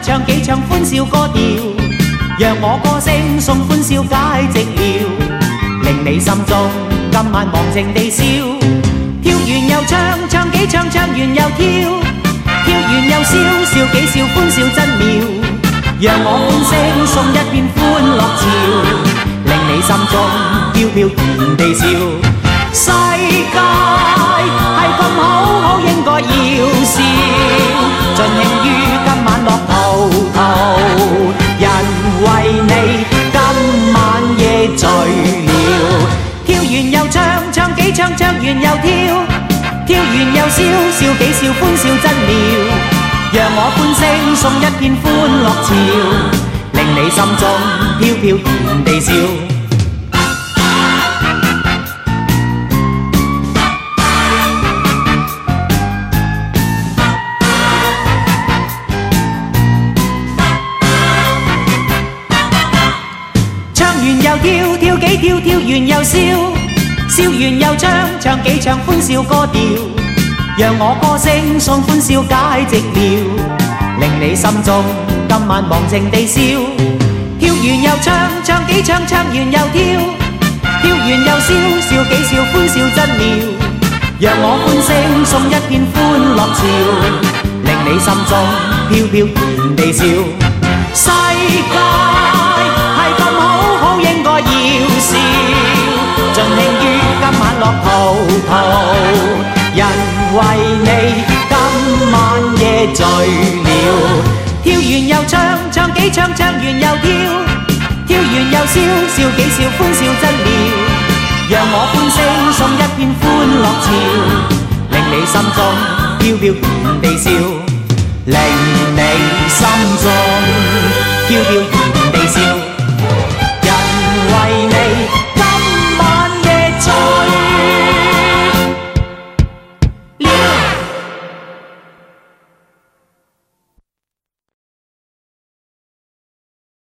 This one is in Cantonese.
唱幾唱歡笑歌調，讓我歌聲送歡笑解寂寥，令你心中今晚忘情地笑。跳完又唱，唱幾唱，唱完又跳，跳完又笑，笑幾笑，歡笑真妙。讓我歡聲送一片歡樂潮，令你心中飄飄然地笑。世界係咁好，好應該要笑，盡興於今晚樂陶陶。人為你今晚夜醉了，跳完又唱，唱幾唱，唱完又跳，跳完又笑，笑幾笑，歡笑真妙。讓我歡聲送一片歡樂潮，令你心中飄飄然地笑。唱完又跳，跳幾跳，跳完又笑，笑完又唱，唱幾唱，歡笑歌調。讓我歌聲送歡笑解寂寥，令你心中今晚忘情地笑。跳完又唱，唱幾唱，唱完又跳，跳完又笑，笑幾笑，歡笑真妙。讓我歡聲送一片歡樂潮，令你心中飄飄然地笑。世界係咁好，好應該要笑，盡興於今晚樂陶陶。人為你今晚夜醉了，跳完又唱，唱幾唱，唱完又跳，跳完又笑，笑幾笑，歡笑真妙。讓我歡聲送一片歡樂潮，令你心中飄飄然地笑，令你心中飄飄。